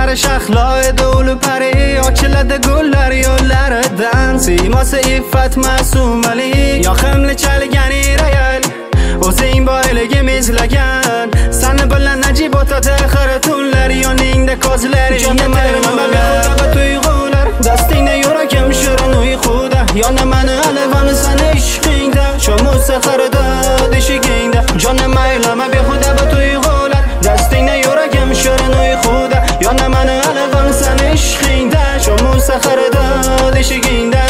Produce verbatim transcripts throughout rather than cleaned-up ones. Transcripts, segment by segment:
ko'zlari shahlo edi ulu pari, ochiladi gullar yo'llaridan. Siymosi iffat ma'sumalik, yoqimli chalgan royal, o'zing boyligim izlagan. Sani bilan najib o'tadi xira tunlar, yoningda kozlar, jonimda behuda tuyg'ular. Dastingda yuragim shirin uyquda, yonimani alavani sani ishqingda, cho'muz saharida deshigingda. Jonim aylama behuda tuyg'ular, dastingda yuragim shirin uyquda, yonimani alavani sani ishqingda, cho'muz saharida deshigingda.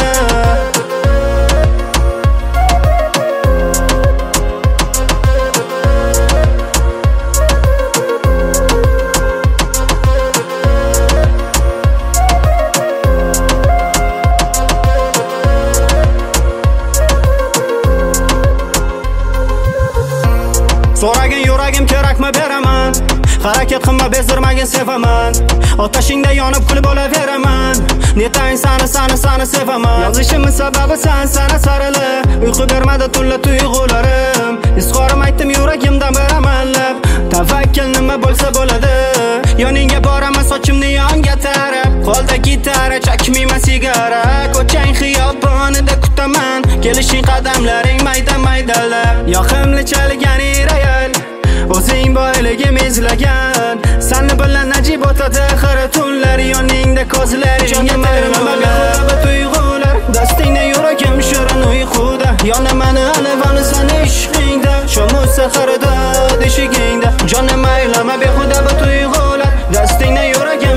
So'ragin yuragim kerakmi beraman, harakat qilma bezdirmagin sevaman. Otashingda yonib kulib olaveraman, netang sani sani sani sevaman. Yozishimning sababi sen sana sarilib, uyqu bermadi tunla tuyg'ularim. Izhorim aytdim yuragimdan beramanlab, tavakkal nima bo'lsa bo'ladi. Yoningga boraman sochimni yonga tarab, qo'lda gitara chakmayman sigara. Ko'chang xiyobonida kutaman, kelishing qadamlaring mayda maydalar. Yoqimli chalgan royal, o'zing boyligim izlagan. Sani bilan najib o'tadi xira tunlar, yoningda kozlar, jonimda behuda tuyg'ular. Dastingda yuragim shirin uyquda, yonimani alavani sani ishqingda, cho'muz saharida deshigingda. Jonim aylama behuda tuyg'ular, dastingda yuragim